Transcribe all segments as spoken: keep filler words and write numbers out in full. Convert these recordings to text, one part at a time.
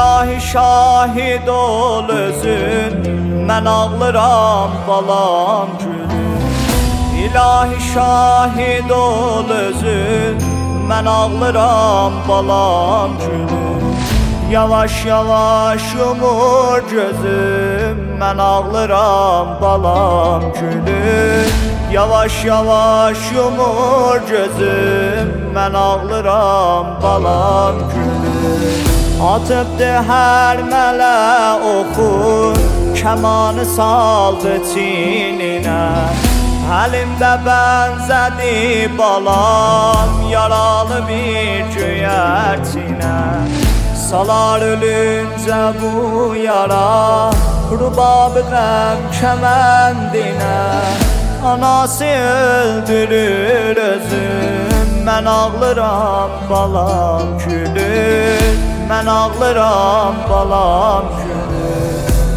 İlahi şahid ol özün, mən ağlıram balam gülüm. İlahi şahid ol özün, mən ağlıram balam gülüm. Yavaş yavaş yumur gözüm, mən ağlıram balam gülüm. Yavaş yavaş yumur gözüm, mən ağlıram balam gülüm. Atıbdı hər mələ oxun, kəmanı saldı çininə. Əlimdə bənzədi balam, yaralı bir göyərçinə. Salar ölüncə bu yara, rubab-ı qəm kəməndinə. Anası öldürür özüm, mən ağlıram balam gülüm. Mən ağlıram balam gülüm.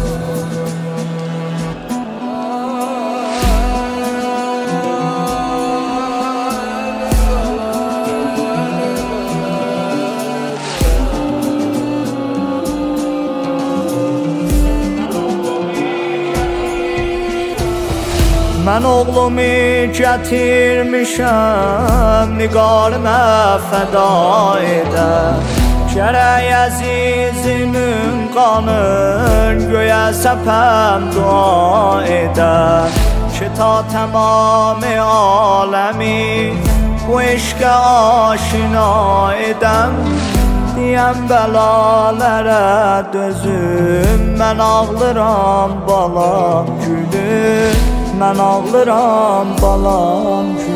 Mən oğlumu gətirmişəm, nigarımə fəda edər. Gərək əzizimin qanın, göyə səpəm dua edər. Ki ta təmam-ı aləmi bu eşqə aşina edəm. Deyəm bəlalərə dözüm, mən ağlıram balam gülüm. Mən ağlıram balam gülüm.